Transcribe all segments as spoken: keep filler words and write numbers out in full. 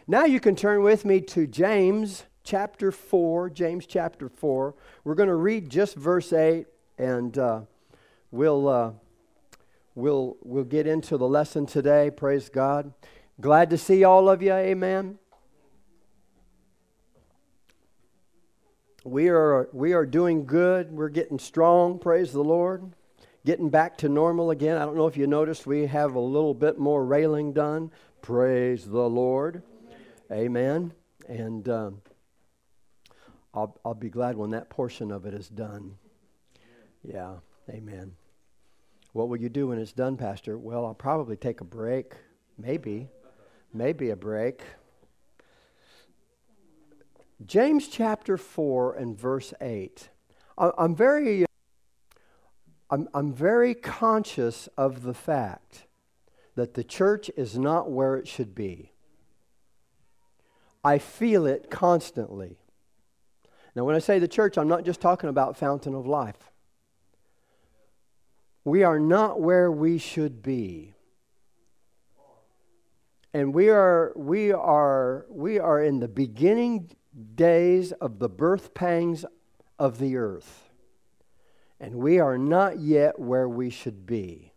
Now you can turn with me to James chapter four. James chapter four. We're going to read just verse eight, and uh, we'll uh, we'll we'll get into the lesson today. Praise God. Glad to see all of you. Amen. We are we are doing good. We're getting strong. Praise the Lord. Getting back to normal again. I don't know if you noticed, we have a little bit more railing done. Praise the Lord. Amen. And um, I'll I'll be glad when that portion of it is done. Yeah. Amen. What will you do when it's done, Pastor? Well, I'll probably take a break. Maybe. Maybe a break. James chapter four and verse eight. I, I'm very I'm I'm very conscious of the fact that the church is not where it should be. I feel it constantly. Now, when I say the church, I'm not just talking about Fountain of Life. We are not where we should be. And we are we are we are in the beginning days of the birth pangs of the earth. And we are not yet where we should be.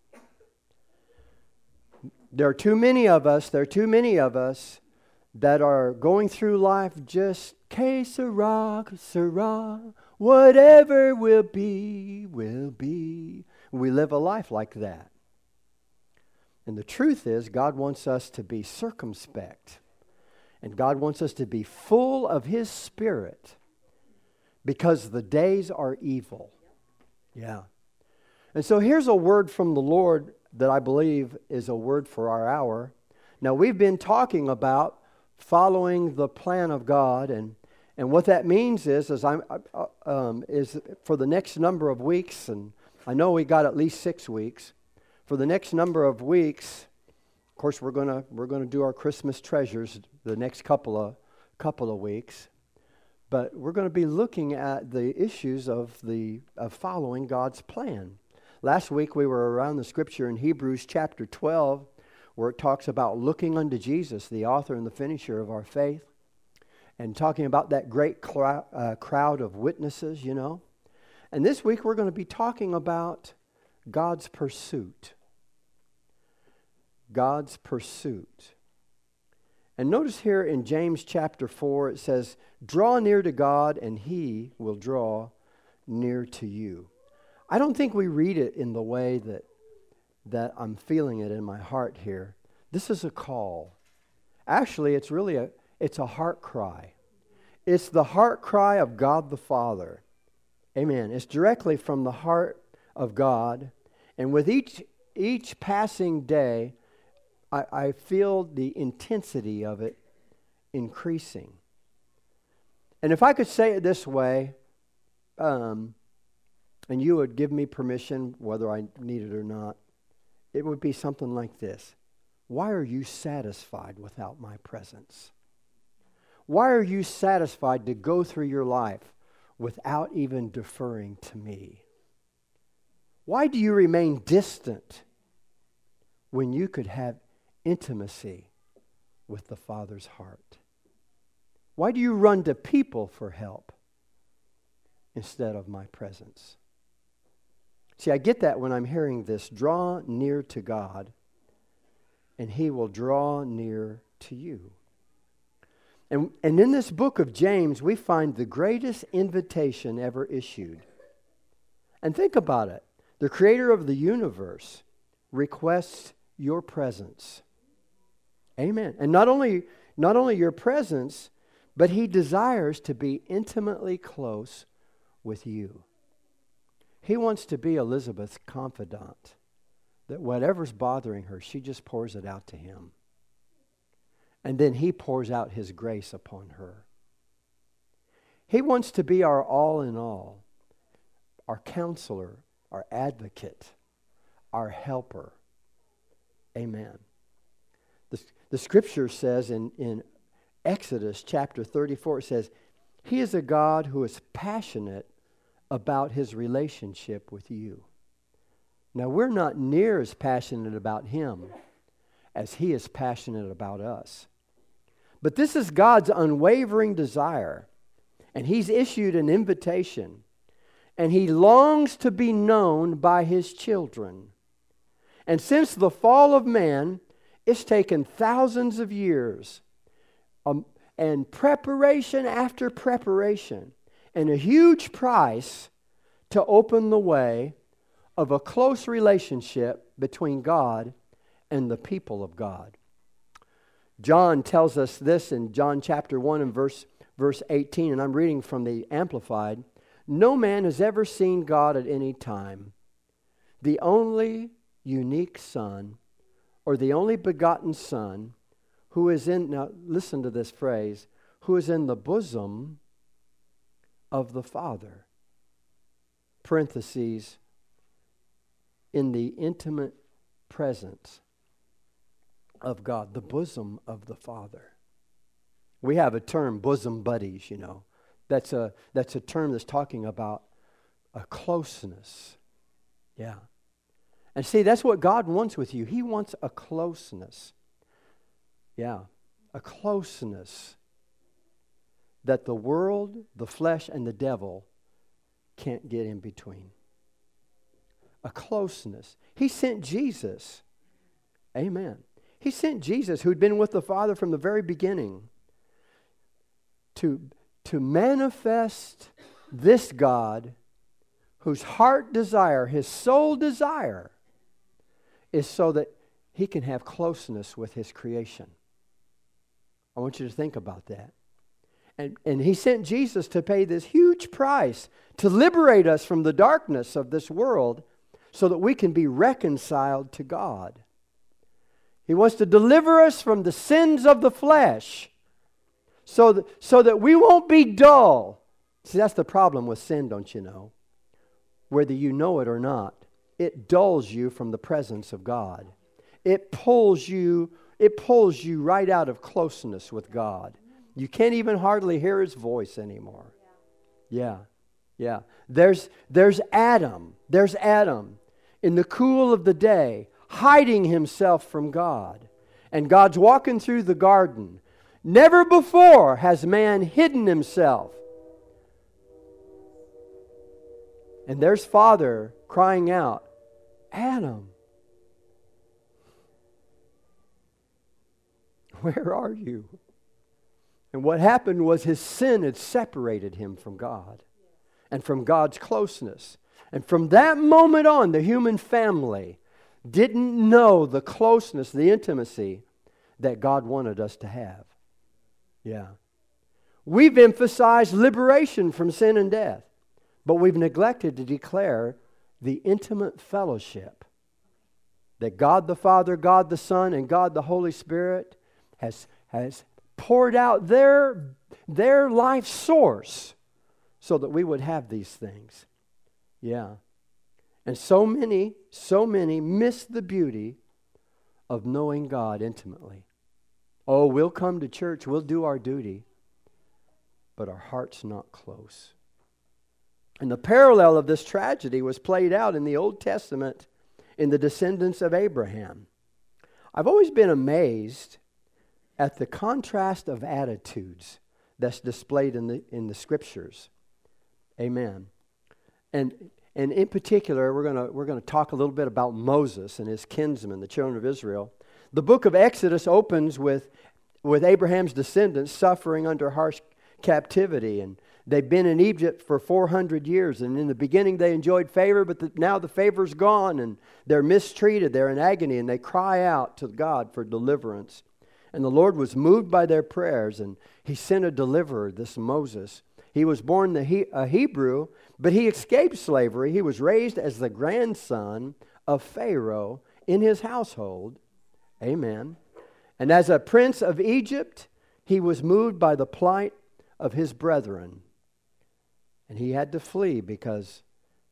There are too many of us, there are too many of us that are going through life just, que sera, sera, whatever will be, will be. We live a life like that. And the truth is, God wants us to be circumspect. And God wants us to be full of His Spirit because the days are evil. Yeah. And so here's a word from the Lord that I believe is a word for our hour. Now, we've been talking about following the plan of God, and, and what that means is, is, I'm, uh, um, is for the next number of weeks, and I know we got at least six weeks. For the next number of weeks, of course, we're gonna we're gonna do our Christmas treasures the next couple of couple of weeks, but we're going to be looking at the issues of the of following God's plan. Last week we were around the scripture in Hebrews chapter twelve, where it talks about looking unto Jesus, the author and the finisher of our faith, and talking about that great clou- uh, crowd of witnesses, you know. And this week we're going to be talking about God's pursuit. God's pursuit. And notice here in James chapter four, it says, draw near to God and He will draw near to you. I don't think we read it in the way that, that I'm feeling it in my heart here. This is a call. Actually, it's really a, it's a heart cry. It's the heart cry of God the Father. Amen. It's directly from the heart of God. And with each, each passing day, I, I feel the intensity of it increasing. And if I could say it this way, um, and you would give me permission, whether I need it or not, it would be something like this. Why are you satisfied without my presence? Why are you satisfied to go through your life without even deferring to me? Why do you remain distant when you could have intimacy with the Father's heart? Why do you run to people for help instead of my presence? See, I get that when I'm hearing this. Draw near to God, and He will draw near to you. And, and in this book of James, we find the greatest invitation ever issued. And think about it. The Creator of the universe requests your presence. Amen. And not only, not only your presence, but He desires to be intimately close with you. He wants to be Elizabeth's confidant, that whatever's bothering her, she just pours it out to Him. And then He pours out His grace upon her. He wants to be our all in all, our counselor, our advocate, our helper. Amen. The, the scripture says in, in Exodus chapter thirty-four, it says, He is a God who is passionate about His relationship with you. Now, we're not near as passionate about Him as He is passionate about us. But this is God's unwavering desire. And He's issued an invitation. And He longs to be known by His children. And since the fall of man, it's taken thousands of years. Um, and preparation after preparation. And a huge price to open the way of a close relationship between God and the people of God. John tells us this in John chapter one and verse, verse eighteen, and I'm reading from the Amplified. No man has ever seen God at any time. The only unique Son, or the only begotten Son, who is in, now listen to this phrase, who is in the bosom of the Father. Parentheses, in the intimate presence of God, the bosom of the Father. We have a term, bosom buddies, you know. That's a, that's a term that's talking about a closeness. Yeah. And see, that's what God wants with you. He wants a closeness. Yeah, a closeness that the world, the flesh, and the devil can't get in between. A closeness. He sent Jesus. Amen. He sent Jesus, who'd been with the Father from the very beginning, to, to manifest this God whose heart desire, his sole desire, is so that He can have closeness with His creation. I want you to think about that. And, and He sent Jesus to pay this huge price to liberate us from the darkness of this world so that we can be reconciled to God. He wants to deliver us from the sins of the flesh so that, so that we won't be dull. See, that's the problem with sin, don't you know? Whether you know it or not, it dulls you from the presence of God. It pulls you, it pulls you right out of closeness with God. You can't even hardly hear His voice anymore. Yeah, yeah. There's, there's Adam. There's Adam in the cool of the day, hiding himself from God. And God's walking through the garden. Never before has man hidden himself. And there's Father crying out, Adam, where are you? And what happened was his sin had separated him from God and from God's closeness. And from that moment on, the human family didn't know the closeness, the intimacy that God wanted us to have. Yeah. We've emphasized liberation from sin and death, but we've neglected to declare the intimate fellowship that God the Father, God the Son, and God the Holy Spirit has, has poured out their, their life source so that we would have these things. Yeah. And so many, so many miss the beauty of knowing God intimately. Oh, we'll come to church, we'll do our duty, but our heart's not close. And the parallel of this tragedy was played out in the Old Testament in the descendants of Abraham. I've always been amazed at the contrast of attitudes that's displayed in the in the Scriptures. Amen. And and in particular, we're gonna we're gonna talk a little bit about Moses and his kinsmen, the children of Israel. The book of Exodus opens with with Abraham's descendants suffering under harsh captivity, and they've been in Egypt for four hundred years, and in the beginning they enjoyed favor, but the, now the favor's gone, and they're mistreated, they're in agony, and they cry out to God for deliverance. And the Lord was moved by their prayers, and He sent a deliverer, this Moses. He was born the he, a Hebrew, but he escaped slavery. He was raised as the grandson of Pharaoh in his household. Amen. And as a prince of Egypt, he was moved by the plight of his brethren. And he had to flee because,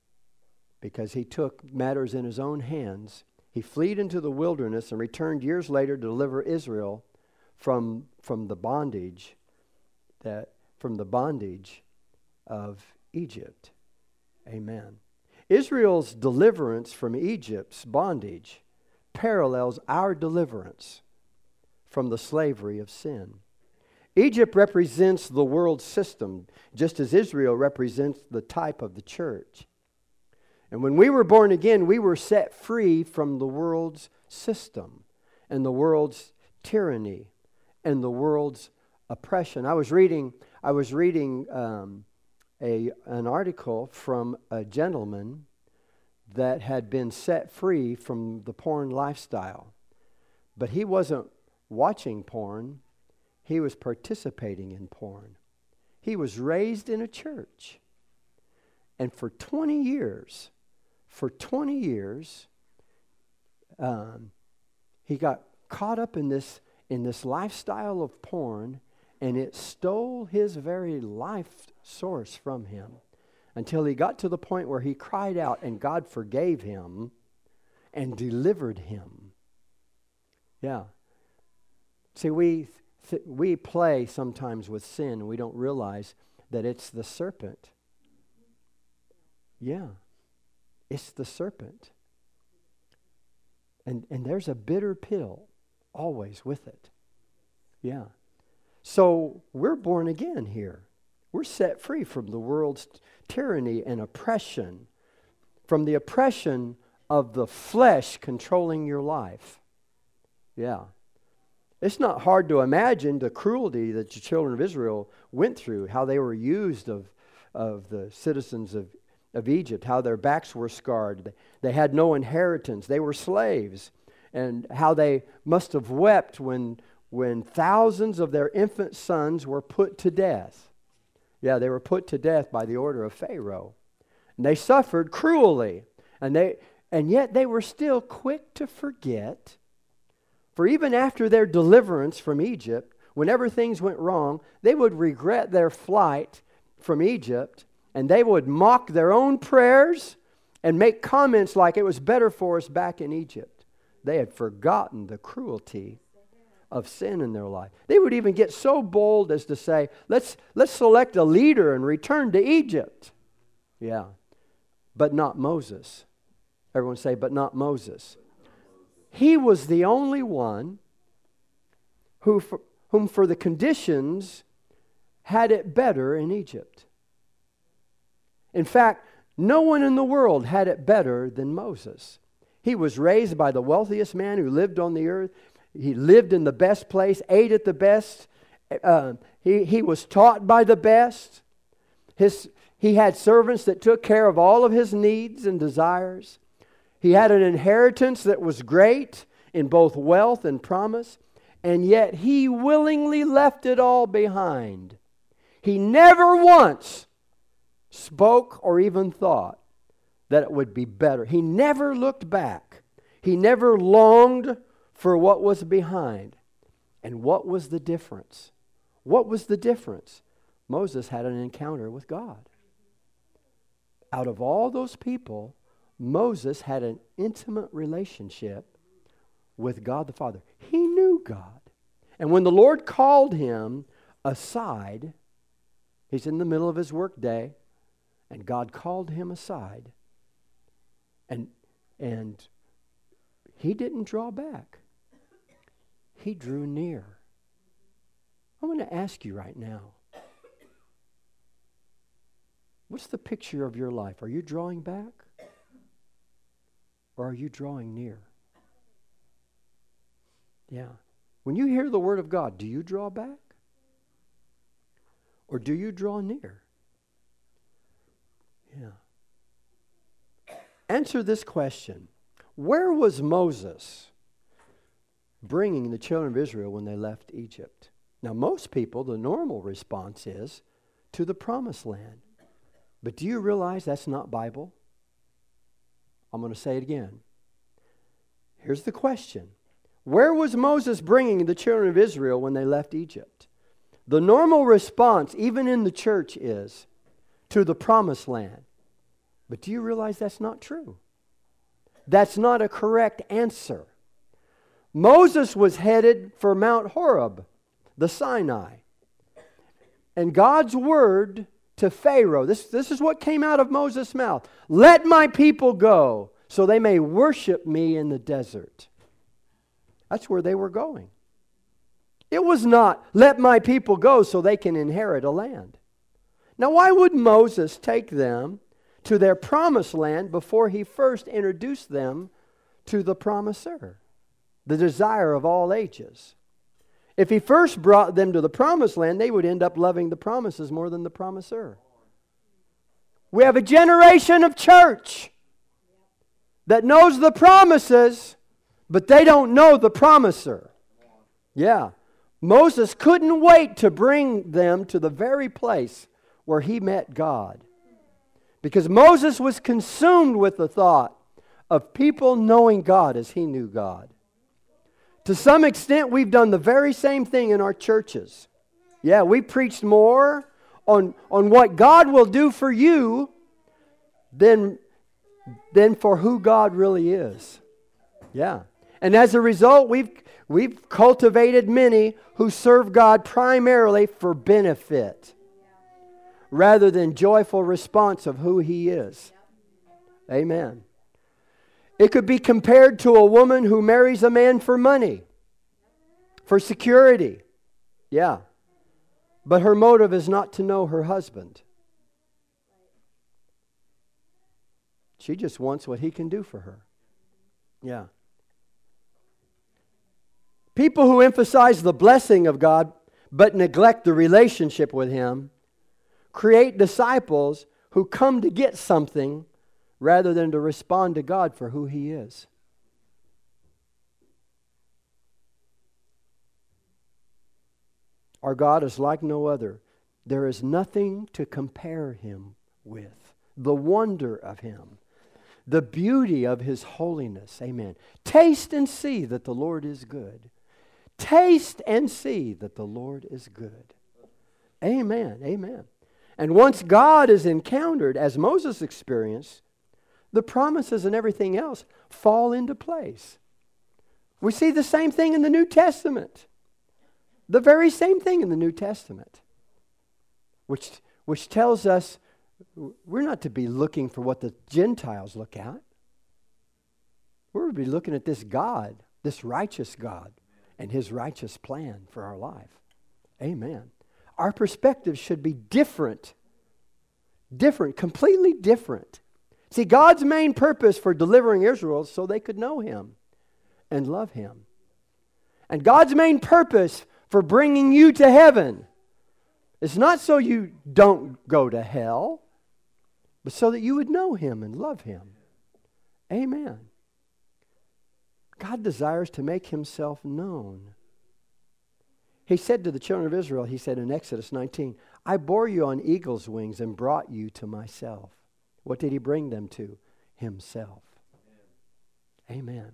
because he took matters in his own hands. He fled into the wilderness and returned years later to deliver Israel from, from the bondage that from the bondage of Egypt. Amen. Israel's deliverance from Egypt's bondage parallels our deliverance from the slavery of sin. Egypt represents the world system, just as Israel represents the type of the church. And when we were born again, we were set free from the world's system and the world's tyranny and the world's oppression. I was reading, I was reading um, a an article from a gentleman that had been set free from the porn lifestyle, but he wasn't watching porn. He was participating in porn. He was raised in a church, and for twenty years, for twenty years, um, he got caught up in this in this lifestyle of porn, and it stole his very life source from him until he got to the point where he cried out and God forgave him and delivered him. Yeah. See, we th- we play sometimes with sin and we don't realize that it's the serpent. Yeah. It's the serpent. And and there's a bitter pill always with it. Yeah. So we're born again here. We're set free from the world's tyranny and oppression, from the oppression of the flesh controlling your life. Yeah. It's not hard to imagine the cruelty that the children of Israel went through, how they were used of, of the citizens of, of Egypt, how their backs were scarred. They had no inheritance. They were slaves. And how they must have wept when, when thousands of their infant sons were put to death. Yeah, they were put to death by the order of Pharaoh. And they suffered cruelly. And they and yet they were still quick to forget. For even after their deliverance from Egypt, whenever things went wrong, they would regret their flight from Egypt, and they would mock their own prayers and make comments like it was better for us back in Egypt. They had forgotten the cruelty of sin in their life. They would even get so bold as to say, let's, let's select a leader and return to Egypt. Yeah, but not Moses. Everyone say, but not Moses. He was the only one who, for, whom for the conditions had it better in Egypt. In fact, no one in the world had it better than Moses. He was raised by the wealthiest man who lived on the earth. He lived in the best place, ate at the best. Uh, he, he was taught by the best. His, he had servants that took care of all of his needs and desires. He had an inheritance that was great in both wealth and promise, and yet he willingly left it all behind. He never once spoke or even thought that it would be better. He never looked back. He never longed for what was behind. And what was the difference? What was the difference? Moses had an encounter with God. Out of all those people, Moses had an intimate relationship with God the Father. He knew God. And when the Lord called him aside, he's in the middle of his work day, and God called him aside. And, and he didn't draw back. He drew near. I want to ask you right now, what's the picture of your life? Are you drawing back? Or are you drawing near? Yeah. When you hear the word of God, do you draw back? Or do you draw near? Yeah. Answer this question. Where was Moses bringing the children of Israel when they left Egypt? Now, most people, the normal response is to the promised land. But do you realize that's not Bible? I'm going to say it again. Here's the question. Where was Moses bringing the children of Israel when they left Egypt? The normal response, even in the church, is to the promised land. But do you realize that's not true? That's not a correct answer. Moses was headed for Mount Horeb, the Sinai. And God's word to Pharaoh, this, this is what came out of Moses' mouth. Let my people go so they may worship me in the desert. That's where they were going. It was not, let my people go so they can inherit a land. Now, why would Moses take them to their promised land before he first introduced them to the promiser, the desire of all ages? If he first brought them to the promised land, they would end up loving the promises more than the promiser. We have a generation of church that knows the promises, but they don't know the promiser. Yeah. Moses couldn't wait to bring them to the very place where he met God. Because Moses was consumed with the thought of people knowing God as he knew God. To some extent, we've done the very same thing in our churches. Yeah, we preached more on, on what God will do for you than, than for who God really is. Yeah. And as a result, we've, we've cultivated many who serve God primarily for benefit rather than joyful response of who He is. Amen. It could be compared to a woman who marries a man for money, for security. Yeah. But her motive is not to know her husband. She just wants what he can do for her. Yeah. People who emphasize the blessing of God but neglect the relationship with Him create disciples who come to get something rather than to respond to God for who He is. Our God is like no other. There is nothing to compare Him with. The wonder of Him, the beauty of His holiness. Amen. Taste and see that the Lord is good. Taste and see that the Lord is good. Amen. Amen. And once God is encountered, as Moses experienced, the promises and everything else fall into place. We see the same thing in the New Testament. The very same thing in the New Testament. Which, which tells us we're not to be looking for what the Gentiles look at. We're to be looking at this God, this righteous God, and His righteous plan for our life. Amen. Our perspective should be different. Different, completely different. See, God's main purpose for delivering Israel is so they could know Him and love Him. And God's main purpose for bringing you to heaven is not so you don't go to hell, but so that you would know Him and love Him. Amen. God desires to make Himself known. He said to the children of Israel, He said in Exodus nineteen, I bore you on eagle's wings and brought you to myself. What did He bring them to? Himself. Amen.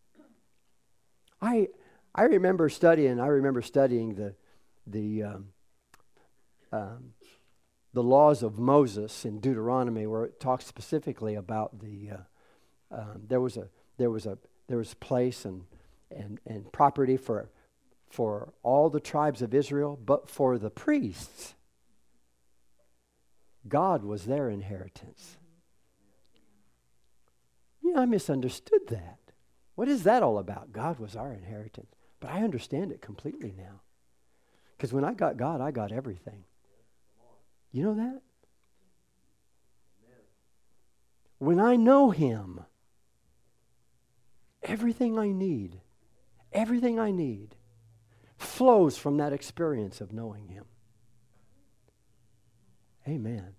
I I remember studying. I remember studying the the um, um, the laws of Moses in Deuteronomy, where it talks specifically about the uh, um, there was a there was a there was place and and and property for for all the tribes of Israel, but for the priests, God was their inheritance. Yeah, I misunderstood that. What is that all about? God was our inheritance. But I understand it completely now. Because when I got God, I got everything. You know that? When I know Him, everything I need, everything I need flows from that experience of knowing Him. Amen.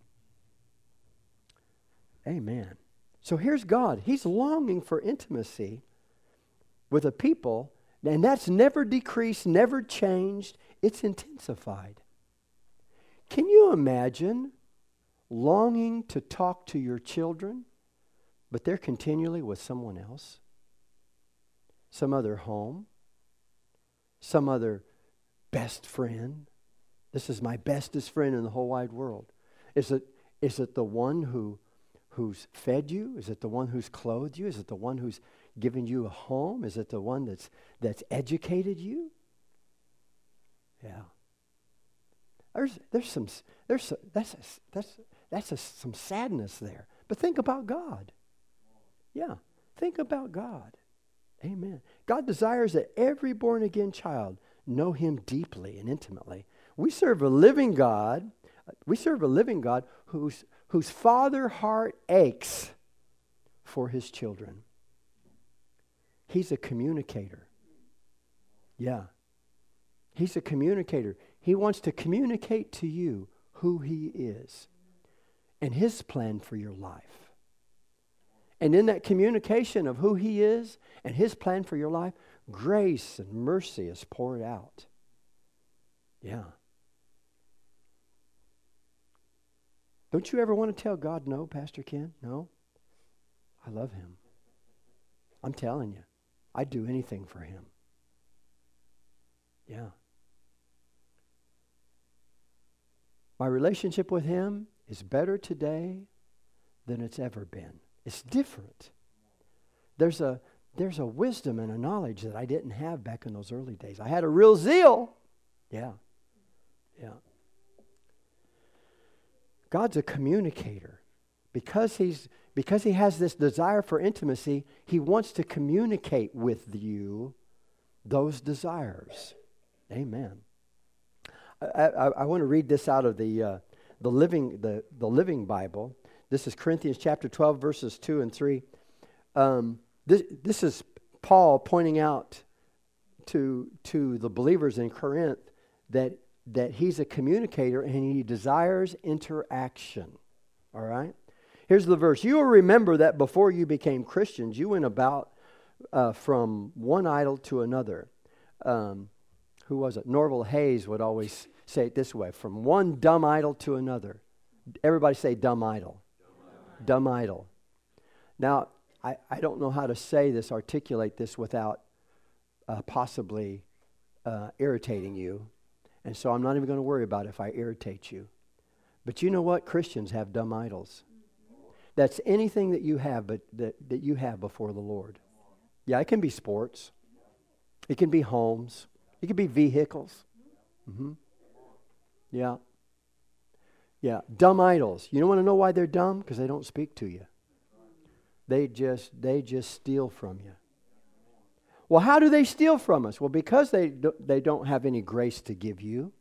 Amen. So here's God. He's longing for intimacy with a people, and that's never decreased, never changed. It's intensified. Can you imagine longing to talk to your children, but they're continually with someone else? Some other home? Some other best friend? This is my bestest friend in the whole wide world. Is it, is it the one who who's fed you? Is it the one who's clothed you? Is it the one who's given you a home? Is it the one that's that's educated you? Yeah. There's there's some there's some, that's a, that's that's a, some sadness there. But think about God. Yeah. Think about God. Amen. God desires that every born again child know him deeply and intimately. We serve a living God. We serve a living God whose, whose father heart aches for his children. He's a communicator. Yeah. He's a communicator. He wants to communicate to you who he is and his plan for your life. And in that communication of who he is and his plan for your life, grace and mercy is poured out. Yeah. Don't you ever want to tell God no, Pastor Ken? No? I love him. I'm telling you, I'd do anything for him. Yeah. My relationship with him is better today than it's ever been. It's different. There's a there's a wisdom and a knowledge that I didn't have back in those early days. I had a real zeal. Yeah. Yeah. God's a communicator. Because he's because he has this desire for intimacy, he wants to communicate with you those desires. Amen. I, I, I want to read this out of the uh, the living the the Living Bible. This is Corinthians chapter twelve, verses two and three. Um, this this is Paul pointing out to to the believers in Corinth that that he's a communicator and he desires interaction. All right. Here's the verse. You will remember that before you became Christians, you went about uh, from one idol to another. Um, who was it? Norval Hayes would always say it this way: from one dumb idol to another. Everybody say dumb idol. Dumb idol. Dumb idol. Now, I, I don't know how to say this, articulate this without uh, possibly uh, irritating you. And so I'm not even going to worry about if I irritate you. But you know what? Christians have dumb idols. That's anything that you have, but that, that you have before the Lord. Yeah, it can be sports. It can be homes. It can be vehicles. Mm-hmm. Yeah. Yeah, dumb idols. You don't want to know why they're dumb? Because they don't speak to you. They just they just steal from you. Well, how do they steal from us? Well, because they do, they don't have any grace to give you.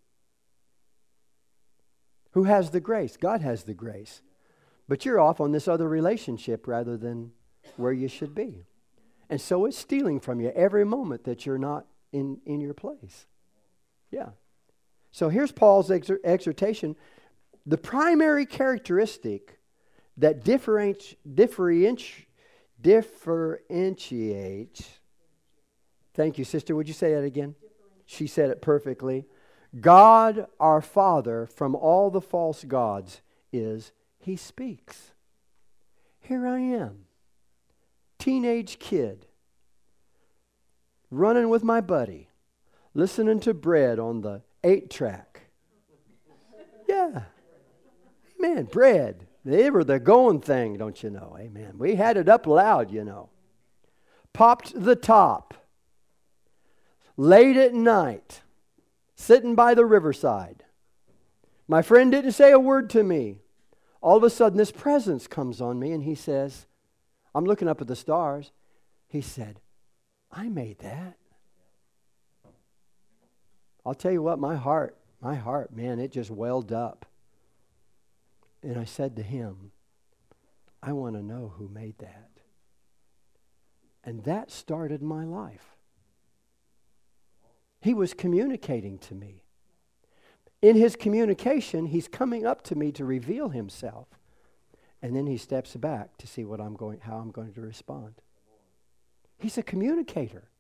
Who has the grace? God has the grace. But you're off on this other relationship rather than where you should be. And so it's stealing from you every moment that you're not in, in your place. Yeah. So here's Paul's exhort, exhortation. The primary characteristic that differenti- differenti- differentiates, thank you, sister, would you say that again? She said it perfectly. God, our Father, from all the false gods is He speaks. Here I am, teenage kid, running with my buddy, listening to Bread on the eight track. Yeah. Amen. Bread. They were the going thing, don't you know? Amen. We had it up loud, you know. Popped the top. Late at night. Sitting by the riverside. My friend didn't say a word to me. All of a sudden, this presence comes on me and he says, I'm looking up at the stars. He said, I made that. I'll tell you what, my heart, my heart, man, it just welled up. And I said to him, I want to know who made that. And that started my life. He was communicating to me. In his communication, he's coming up to me to reveal himself. And then he steps back to see what I'm going, how I'm going to respond. He's a communicator.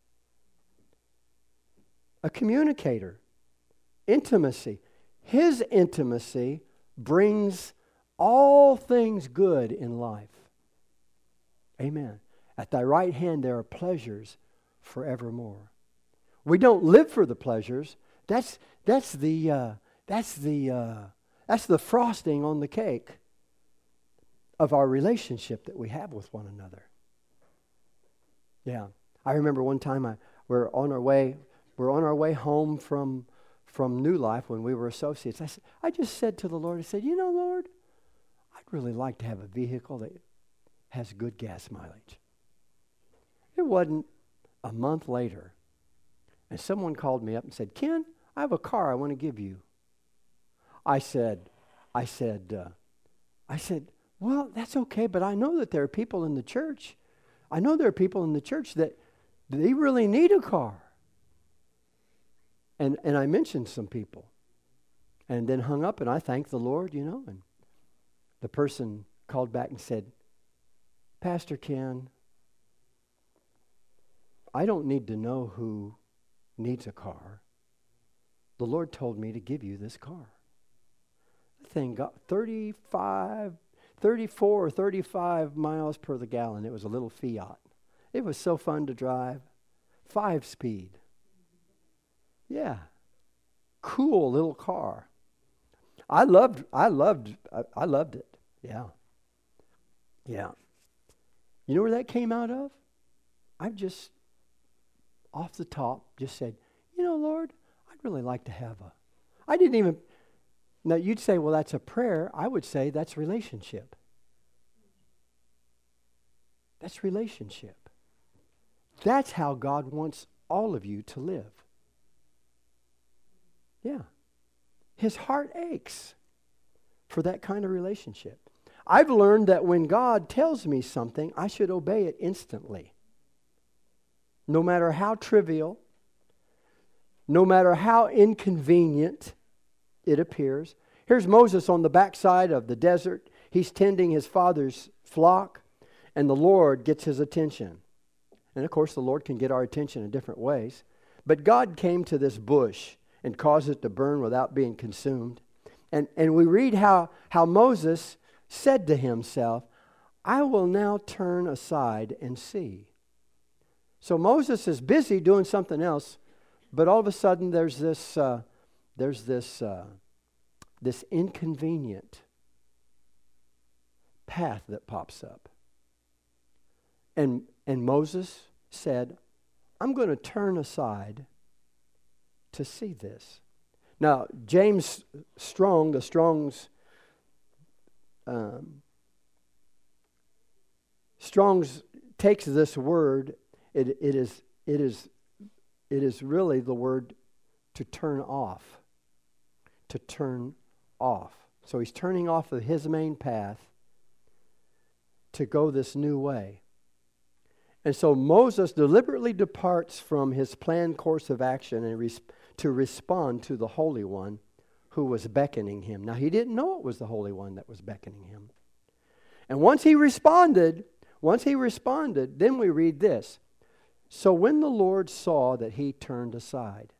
A communicator. Intimacy. His intimacy brings all things good in life. Amen. At thy right hand there are pleasures forevermore. We don't live for the pleasures. That's that's the uh, that's the uh, that's the frosting on the cake of our relationship that we have with one another. Yeah, I remember one time I we're on our way we're on our way home from from New Life when we were associates. I said, I just said to the Lord, I said, you know, Lord, I'd really like to have a vehicle that has good gas mileage. It wasn't a month later. And someone called me up and said, Ken, I have a car I want to give you. I said, I said, uh, I said, well, that's okay, but I know that there are people in the church. I know there are people in the church that they really need a car. And and I mentioned some people. And then hung up, and I thanked the Lord, you know. And the person called back and said, Pastor Ken, I don't need to know who needs a car. The Lord told me to give you this car. The thing got thirty-five, thirty-four or thirty-five miles per the gallon. It was a little Fiat. It was so fun to drive. Five speed. Yeah. Cool little car. I loved, I loved, I, I loved it. Yeah. Yeah. You know where that came out of? I've just, off the top, just said, you know, Lord, I'd really like to have a, I didn't even, now you'd say, well, that's a prayer. I would say that's relationship. That's relationship. That's how God wants all of you to live. Yeah. His heart aches for that kind of relationship. I've learned that when God tells me something, I should obey it instantly. No matter how trivial, no matter how inconvenient it appears. Here's Moses on the backside of the desert. He's tending his father's flock, and the Lord gets his attention. And of course, the Lord can get our attention in different ways. But God came to this bush and caused it to burn without being consumed. And, and we read how, how Moses said to himself, I will now turn aside and see. So Moses is busy doing something else, but all of a sudden there's this, uh, there's this, uh, this inconvenient path that pops up. And, and Moses said, I'm going to turn aside to see this. Now, James Strong, the Strong's um, Strong's takes this word. It it is it is it is really the word to turn off. To turn off. So he's turning off of his main path to go this new way. And so Moses deliberately departs from his planned course of action and res- to respond to the Holy One who was beckoning him. Now, he didn't know it was the Holy One that was beckoning him. And once he responded, once he responded, then we read this. So when the Lord saw that he turned aside.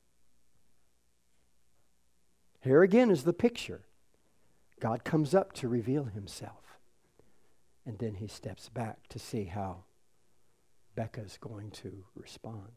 Here again is the picture. God comes up to reveal himself. And then he steps back to see how Becca's going to respond.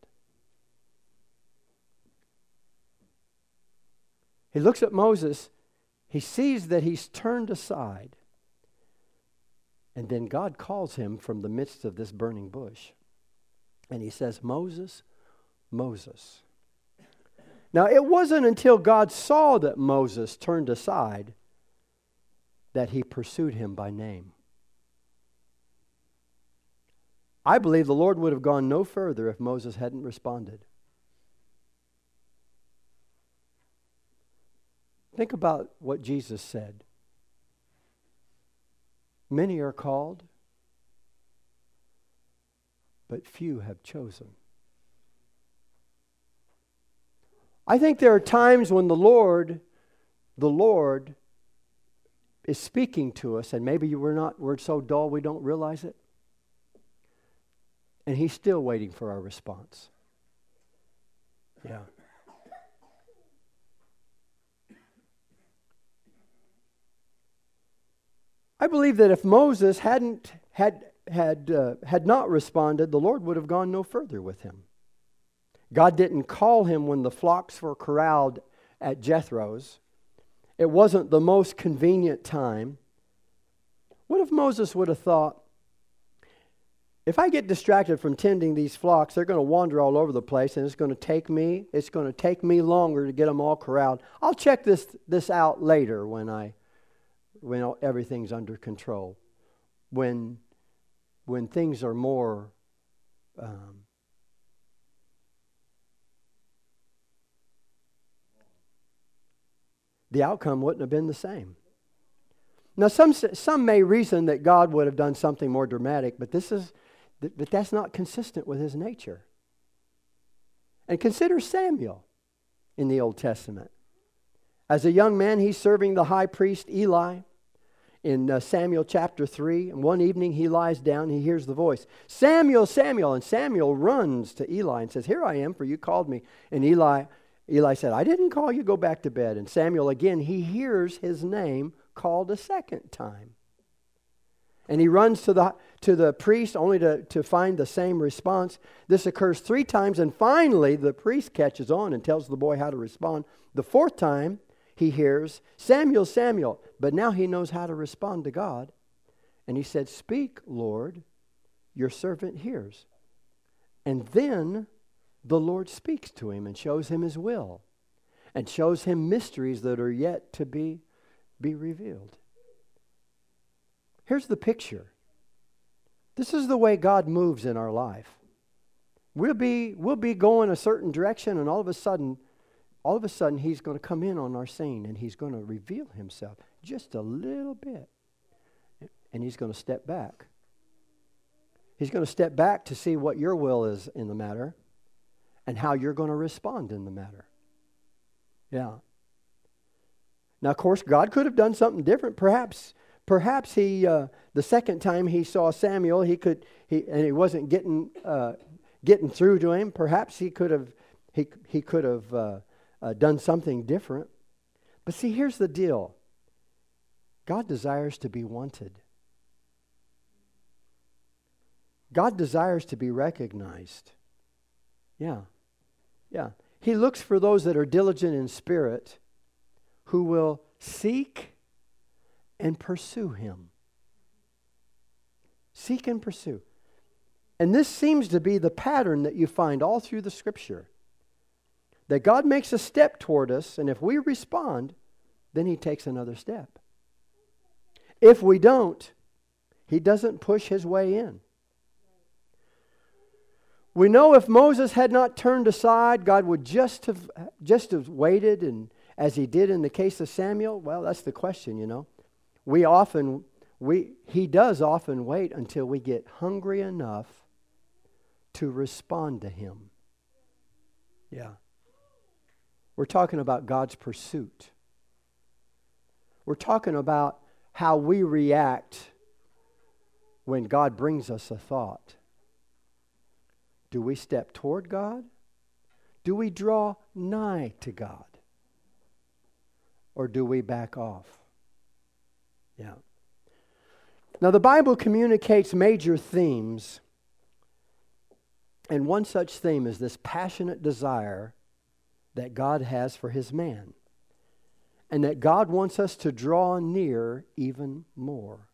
He looks at Moses. He sees that he's turned aside. And then God calls him from the midst of this burning bush. And he says, Moses, Moses. Now, it wasn't until God saw that Moses turned aside that he pursued him by name. I believe the Lord would have gone no further if Moses hadn't responded. Think about what Jesus said. Many are called, but few have chosen. I think there are times when the Lord, the Lord is speaking to us, and maybe we're not, we're so dull we don't realize it. And he's still waiting for our response. Yeah. I believe that if Moses hadn't had had uh, had not responded, the Lord would have gone no further with him. God didn't call him when the flocks were corralled at Jethro's. It wasn't the most convenient time. What if Moses would have thought, if I get distracted from tending these flocks, they're going to wander all over the place, and it's going to take me, it's going to take me longer to get them all corralled. I'll check this this out later when I when everything's under control. When when things are more um, the outcome wouldn't have been the same. Now, some some may reason that God would have done something more dramatic, but this is, but that's not consistent with his nature. And consider Samuel in the Old Testament. As a young man, he's serving the high priest Eli in uh, Samuel chapter three. And one evening he lies down, he hears the voice, Samuel, Samuel. And Samuel runs to Eli and says, here I am, for you called me. And Eli, Eli said, I didn't call you, go back to bed. And Samuel again, he hears his name called a second time. And he runs to the to the priest only to, to find the same response. This occurs three times, and finally the priest catches on and tells the boy how to respond. The fourth time he hears, Samuel, Samuel, but now he knows how to respond to God. And he said, speak, Lord, your servant hears. And then the Lord speaks to him and shows him his will and shows him mysteries that are yet to be, be revealed. Here's the picture. This is the way God moves in our life. We'll be, we'll be going a certain direction, and all of a sudden, all of a sudden, he's going to come in on our scene, and he's going to reveal himself just a little bit. And he's going to step back. He's going to step back to see what your will is in the matter and how you're going to respond in the matter. Yeah. Now, of course, God could have done something different. Perhaps Perhaps he, uh, the second time he saw Samuel, he could, he and he wasn't getting uh, getting through to him. Perhaps he could have, he he could have uh, uh, done something different. But see, here's the deal. God desires to be wanted. God desires to be recognized. Yeah, yeah. He looks for those that are diligent in spirit, who will seek and pursue him. Seek and pursue. And this seems to be the pattern that you find all through the Scripture. That God makes a step toward us, and if we respond, then he takes another step. If we don't, he doesn't push his way in. We know if Moses had not turned aside, God would just have just have waited, and as he did in the case of Samuel. Well, that's the question, you know. We often, we he does often wait until we get hungry enough to respond to him. Yeah. We're talking about God's pursuit. We're talking about how we react when God brings us a thought. Do we step toward God? Do we draw nigh to God? Or do we back off? Yeah. Now, the Bible communicates major themes, and one such theme is this passionate desire that God has for his man, and that God wants us to draw near even more.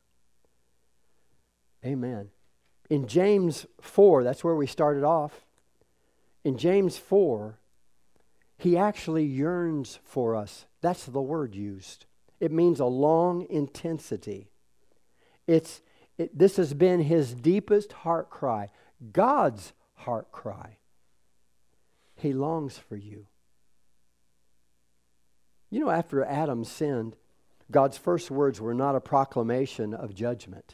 Amen. In James four, that's where we started off. In James four, he actually yearns for us. That's the word used. It means a long intensity. It's it, this has been his deepest heart cry, God's heart cry. He longs for you. You know, after Adam sinned, God's first words were not a proclamation of judgment.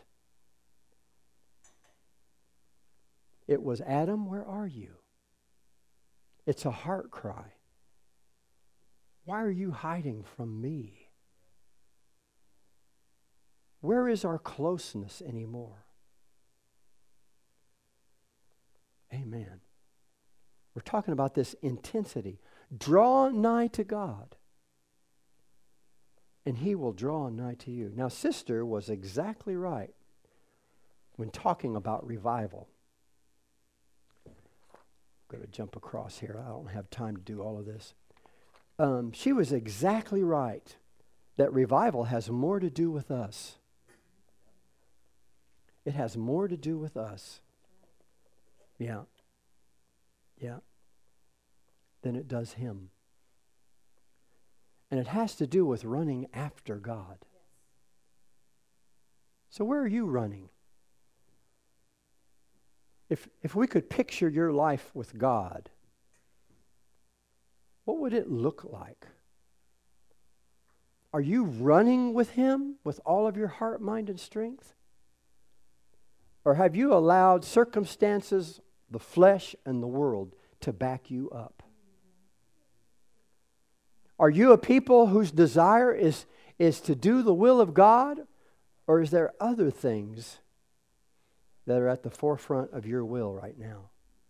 It was, Adam, where are you? It's a heart cry. Why are you hiding from me? Where is our closeness anymore? Amen. We're talking about this intensity. Draw nigh to God, and he will draw nigh to you. Now, Sister was exactly right when talking about revival. I'm going to jump across here. I don't have time to do all of this. Um, she was exactly right that revival has more to do with us. It has more to do with us. Yeah. Yeah. Than it does him. And it has to do with running after God. So where are you running? If if we could picture your life with God, what would it look like? Are you running with Him with all of your heart, mind, and strength? Or have you allowed circumstances, the flesh, and the world to back you up? Are you a people whose desire is, is to do the will of God? Or is there other things that are at the forefront of your will right now?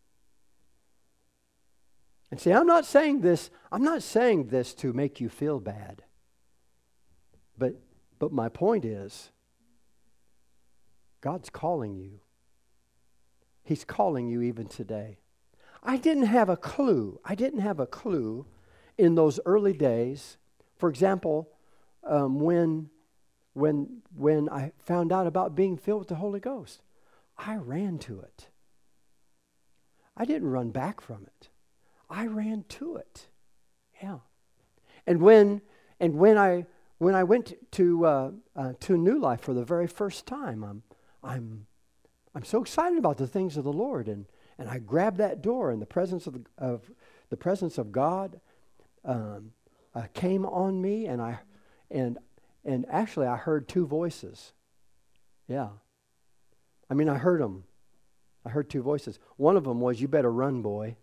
And see, I'm not saying this, I'm not saying this to make you feel bad. But but my point is, God's calling you. He's calling you even today. I didn't have a clue. I didn't have a clue in those early days. For example, um, when when when I found out about being filled with the Holy Ghost, I ran to it. I didn't run back from it. I ran to it. Yeah. And when and when I when I went to uh, uh, to New Life for the very first time, I'm I'm I'm so excited about the things of the Lord, and and I grabbed that door, and the presence of the, of the presence of God um, uh, came on me, and I and and actually I heard two voices. Yeah. I mean, I heard them. I heard two voices. One of them was, "You better run, boy."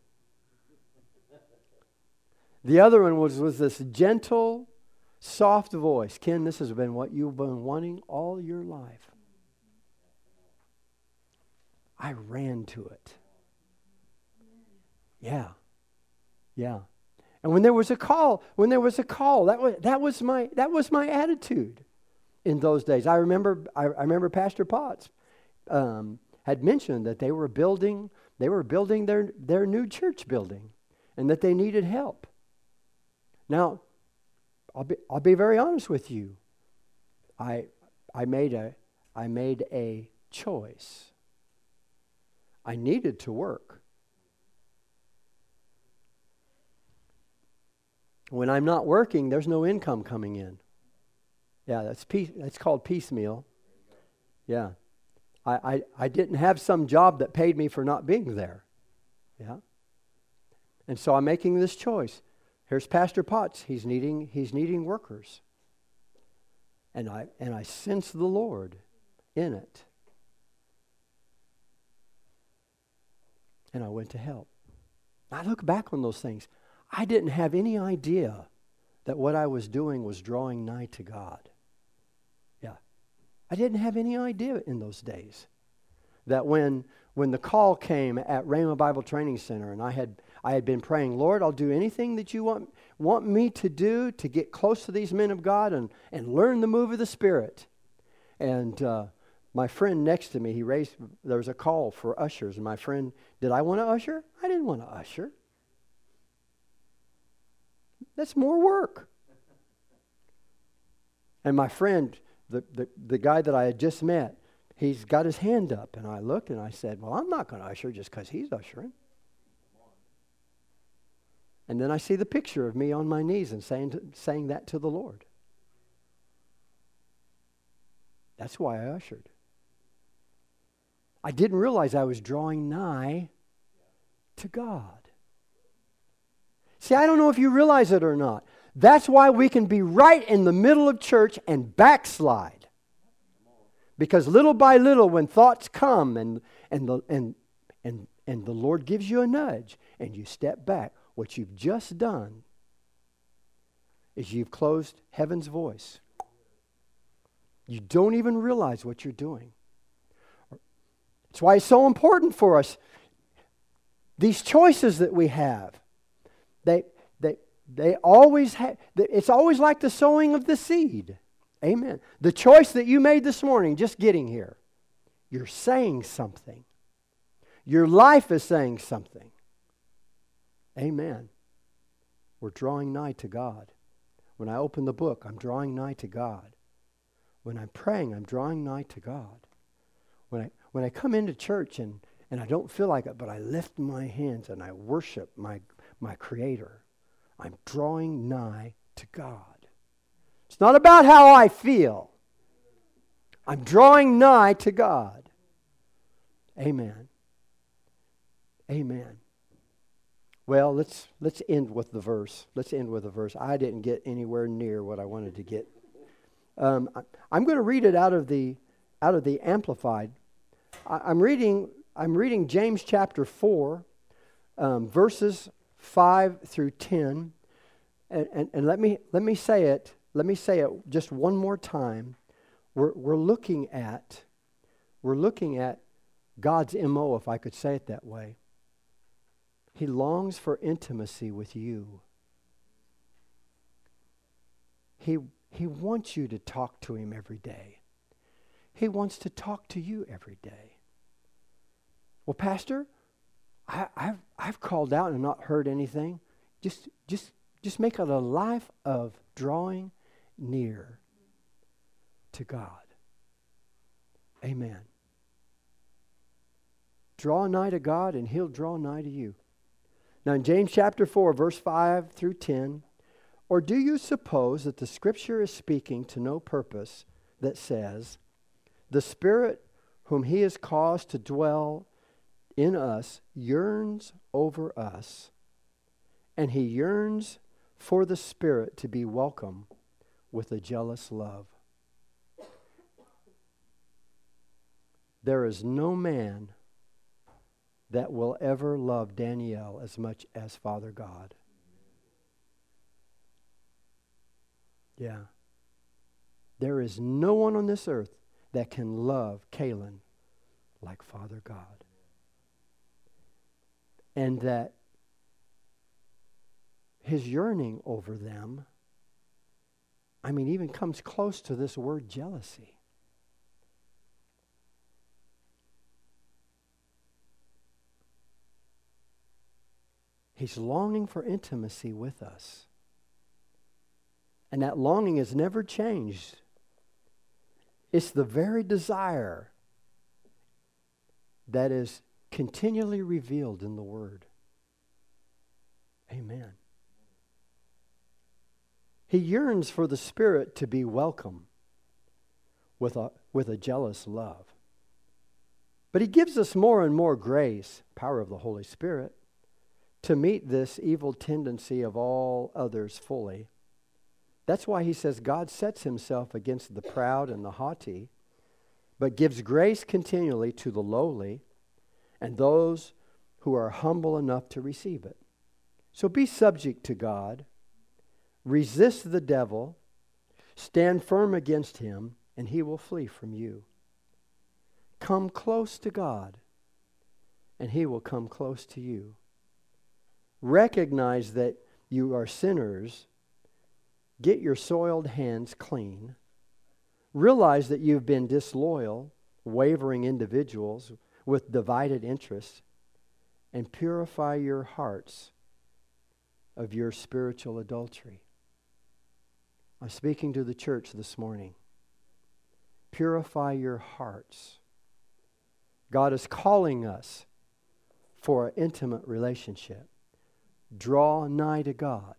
The other one was, was this gentle, soft voice. "Ken, this has been what you've been wanting all your life." I ran to it. Yeah. Yeah. And when there was a call, when there was a call, that was that was my that was my attitude in those days. I remember I, I remember Pastor Potts um, had mentioned that they were building they were building their, their new church building, and that they needed help. Now, I'll be I'll be very honest with you. I I made a I made a choice. I needed to work. When I'm not working, there's no income coming in. Yeah, that's piece, that's called piecemeal. Yeah. I, I, I didn't have some job that paid me for not being there. Yeah. And so I'm making this choice. Here's Pastor Potts. He's needing he's needing workers. And I and I sense the Lord in it. And I went to help. I look back on those things. I didn't have any idea that what I was doing was drawing nigh to God. Yeah. I didn't have any idea in those days that when when the call came at Rhema Bible Training Center, and I had I had been praying, "Lord, I'll do anything that you want want me to do to get close to these men of God and, and learn the move of the Spirit." And uh, my friend next to me, he raised, there was a call for ushers, and my friend, did I want to usher? I didn't want to usher. That's more work. And my friend, the, the, the guy that I had just met, he's got his hand up, and I looked and I said, "Well, I'm not going to usher just because he's ushering." And then I see the picture of me on my knees and saying to, saying that to the Lord. That's why I ushered. I didn't realize I was drawing nigh to God. See, I don't know if you realize it or not. That's why we can be right in the middle of church and backslide. Because little by little, when thoughts come and and the and and and the Lord gives you a nudge and you step back, what you've just done is you've closed heaven's voice. You don't even realize what you're doing. That's why it's so important for us. These choices that we have, they they they always have. It's always like the sowing of the seed. Amen. The choice that you made this morning, just getting here, you're saying something. Your life is saying something. Amen. We're drawing nigh to God. When I open the book, I'm drawing nigh to God. When I'm praying, I'm drawing nigh to God. When I when I come into church and, and I don't feel like it, but I lift my hands and I worship my, my Creator, I'm drawing nigh to God. It's not about how I feel. I'm drawing nigh to God. Amen. Amen. Well, let's let's end with the verse. Let's end with the verse. I didn't get anywhere near what I wanted to get. Um, I, I'm going to read it out of the out of the Amplified. I, I'm reading I'm reading James chapter four, um, verses five through ten, and, and and let me let me say it. Let me say it just one more time. We're we're looking at we're looking at God's M O, if I could say it that way. He longs for intimacy with you. He, he wants you to talk to him every day. He wants to talk to you every day. Well, Pastor, I, I've, I've called out and not heard anything. Just, just, just make it a life of drawing near to God. Amen. Draw nigh to God and he'll draw nigh to you. Now in James chapter four, verse five through ten, or do you suppose that the Scripture is speaking to no purpose that says, the Spirit whom he has caused to dwell in us yearns over us, and he yearns for the Spirit to be welcome with a jealous love. There is no man that will ever love Danielle as much as Father God. Yeah. There is no one on this earth that can love Kaylin like Father God. And that his yearning over them, I mean, even comes close to this word jealousy. He's longing for intimacy with us. And that longing has never changed. It's the very desire that is continually revealed in the Word. Amen. He yearns for the Spirit to be welcome with a, with a jealous love. But he gives us more and more grace, power of the Holy Spirit, to meet this evil tendency of all others fully. That's why he says God sets himself against the proud and the haughty, but gives grace continually to the lowly and those who are humble enough to receive it. So be subject to God, resist the devil, stand firm against him, and he will flee from you. Come close to God, and he will come close to you. Recognize that you are sinners. Get your soiled hands clean. Realize that you've been disloyal, wavering individuals with divided interests, and purify your hearts of your spiritual adultery. I'm speaking to the church this morning. Purify your hearts. God is calling us for an intimate relationship. Draw nigh to God,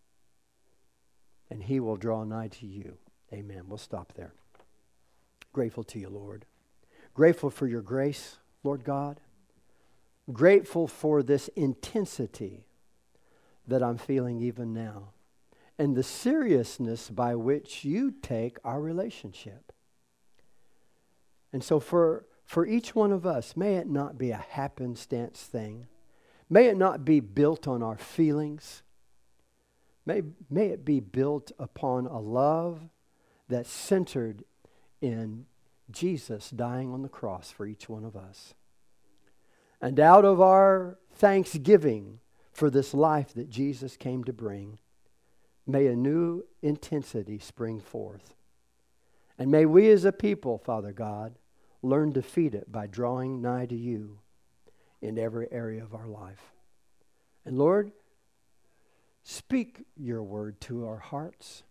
and he will draw nigh to you. Amen. We'll stop there. Grateful to you, Lord. Grateful for your grace, Lord God. Grateful for this intensity that I'm feeling even now, and the seriousness by which you take our relationship. And so for, for each one of us, may it not be a happenstance thing. May it not be built on our feelings. May, may it be built upon a love that's centered in Jesus dying on the cross for each one of us. And out of our thanksgiving for this life that Jesus came to bring, may a new intensity spring forth. And may we as a people, Father God, learn to feed it by drawing nigh to you in every area of our life. And Lord, speak your word to our hearts.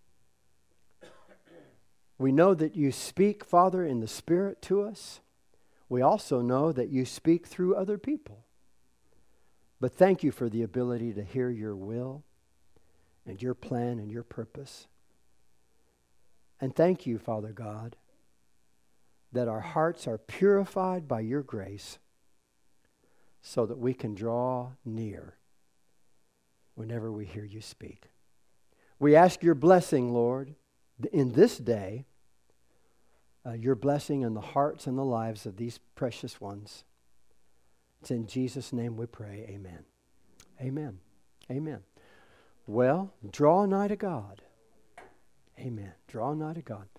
We know that you speak, Father, in the Spirit to us. We also know that you speak through other people. But thank you for the ability to hear your will and your plan and your purpose. And thank you, Father God, that our hearts are purified by your grace so that we can draw near whenever we hear you speak. We ask your blessing, Lord, in this day, uh, your blessing in the hearts and the lives of these precious ones. It's in Jesus' name we pray. Amen. Amen. Amen. Well, draw nigh to God. Amen. Draw nigh to God.